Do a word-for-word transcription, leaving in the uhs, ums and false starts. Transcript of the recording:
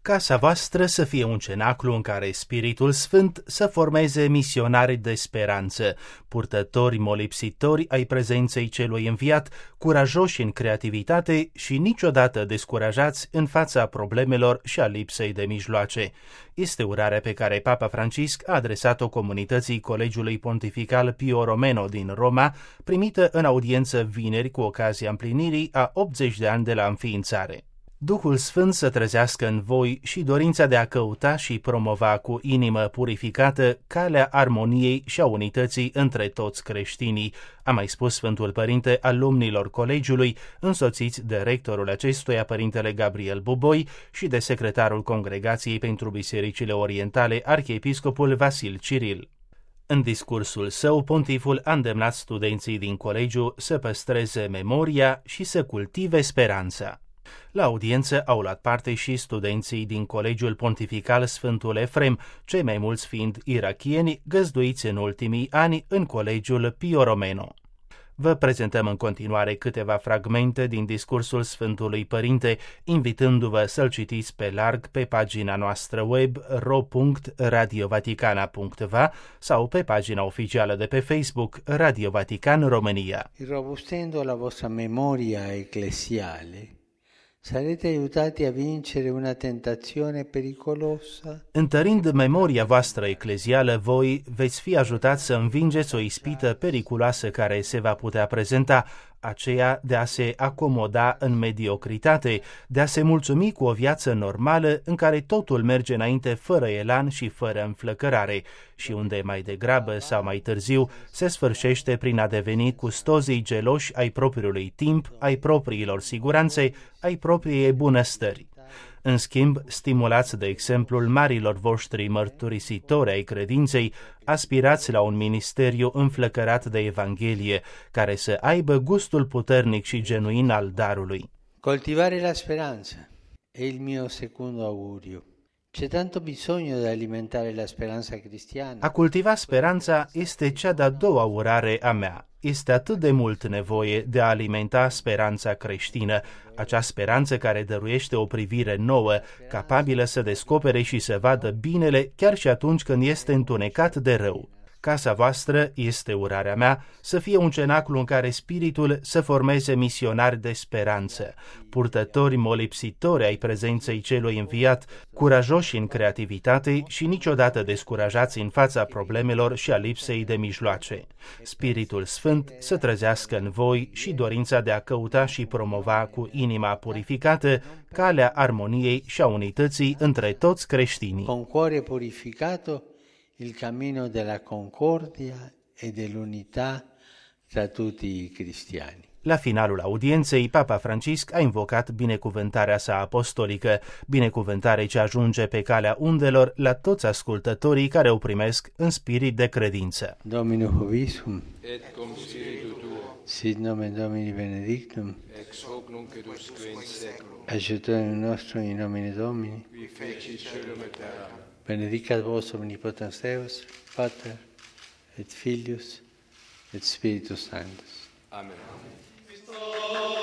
Casa voastră să fie un cenaclu în care Spiritul Sfânt să formeze misionari de speranță, purtători molipsitori ai prezenței celui înviat, curajoși în creativitate și niciodată descurajați în fața problemelor și a lipsei de mijloace. Este urarea pe care Papa Francisc a adresat-o comunității Colegiului Pontifical Pio Romano din Roma, primită în audiență vineri cu ocazia împlinirii a optzeci de ani de la înființare. Duhul Sfânt să trezească în voi și dorința de a căuta și promova cu inimă purificată calea armoniei și a unității între toți creștinii, a mai spus Sfântul Părinte alumnilor colegiului, însoțiți de rectorul acestuia, Părintele Gabriel Buboi, și de secretarul Congregației pentru Bisericile Orientale, arhiepiscopul Vasil Ciril. În discursul său, pontiful a îndemnat studenții din colegiu să păstreze memoria și să cultive speranța. La audiență au luat parte și studenții din Colegiul Pontifical Sfântul Efrem, cei mai mulți fiind irakieni găzduiți în ultimii ani în Colegiul Pio Romano. Vă prezentăm în continuare câteva fragmente din discursul Sfântului Părinte, invitându-vă să-l citiți pe larg pe pagina noastră web ro punct radiovaticana punct va sau pe pagina oficială de pe Facebook Radio Vatican România. Robustendo la vostra memoria ecclesiale, sarete aiutati a vincere una tentazione pericolosa? Întărind memoria voastră eclezială, voi veți fi ajutați să învingeți o ispită periculoasă care se va putea prezenta, aceea de a se acomoda în mediocritate, de a se mulțumi cu o viață normală în care totul merge înainte fără elan și fără înflăcărare și unde mai degrabă sau mai târziu se sfârșește prin a deveni custozii geloși ai propriului timp, ai propriilor siguranțe, ai propriei bunăstări. În schimb, stimulați de exemplul marilor voștri mărturisitori ai credinței, aspirați la un ministeriu înflăcărat de Evanghelie, care să aibă gustul puternic și genuin al darului. Coltivare la speranza è il mio secondo augurio. C'è tanto bisogno di alimentare la speranza cristiana. A cultiva speranța este cea de-a doua urare a mea. Este atât de mult nevoie de a alimenta speranța creștină, acea speranță care dăruiește o privire nouă, capabilă să descopere și să vadă binele chiar și atunci când este întunecat de rău. Casa voastră, este urarea mea, să fie un cenaclu în care Spiritul să formeze misionari de speranță, purtători molipsitori ai prezenței celui înviat, curajoși în creativitate și niciodată descurajați în fața problemelor și a lipsei de mijloace. Spiritul Sfânt să trezească în voi și dorința de a căuta și promova cu inima purificată calea armoniei și a unității între toți creștinii. Con cuore purificato il cammino della concordia e dell'unità tra tutti i cristiani. La finalul audienței, Papa Francisc a invocat binecuvântarea sa apostolică, binecuvântare ce ajunge pe calea undelor la toți ascultătorii care o primesc în spirit de credință. Domino Hovisum, et cum spiritu tuo, sit nomen Domini benedictum, ex hoc nunc et usque in seculum, aiutorium nostrum in nomine Domini, qui feci caelum et terram. benedicat vos omnipotens Deus, Pater et Filius et Spiritus Sanctus. Amen. Christos